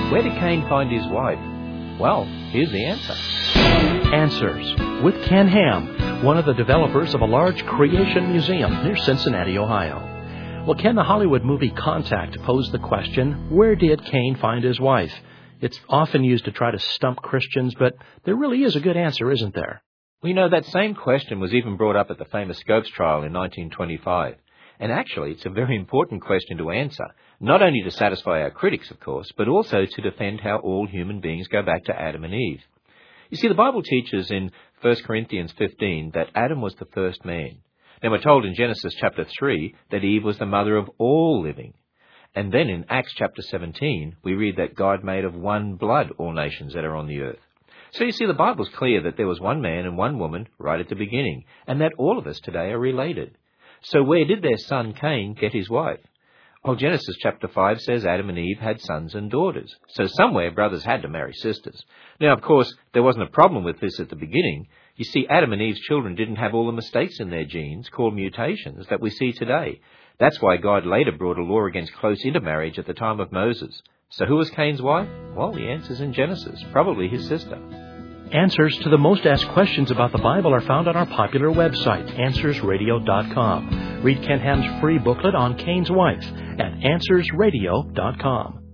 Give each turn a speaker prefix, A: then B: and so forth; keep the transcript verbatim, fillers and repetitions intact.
A: Where did Cain find his wife? Well, here's the answer.
B: Answers with Ken Ham, one of the developers of a large creation museum near Cincinnati, Ohio. Well, Ken, the Hollywood movie Contact posed the question, where did Cain find his wife? It's often used to try to stump Christians, but there really is a good answer, isn't there?
A: Well, you know, that same question was even brought up at the famous Scopes trial in nineteen twenty-five. And actually, it's a very important question to answer, not only to satisfy our critics, of course, but also to defend how all human beings go back to Adam and Eve. You see, the Bible teaches in First Corinthians fifteen that Adam was the first man. Then we're told in Genesis chapter three that Eve was the mother of all living. And then in Acts chapter seventeen, we read that God made of one blood all nations that are on the earth. So you see, the Bible's clear that there was one man and one woman right at the beginning, and that all of us today are related. So where did their son Cain get his wife? Well, Genesis chapter five says Adam and Eve had sons and daughters. So somewhere brothers had to marry sisters. Now, of course, there wasn't a problem with this at the beginning. You see, Adam and Eve's children didn't have all the mistakes in their genes, called mutations, that we see today. That's why God later brought a law against close intermarriage at the time of Moses. So who was Cain's wife? Well, the answer's in Genesis, probably his sister.
B: Answers to the most asked questions about the Bible are found on our popular website, answers radio dot com. Read Ken Ham's free booklet on Cain's wife at answers radio dot com.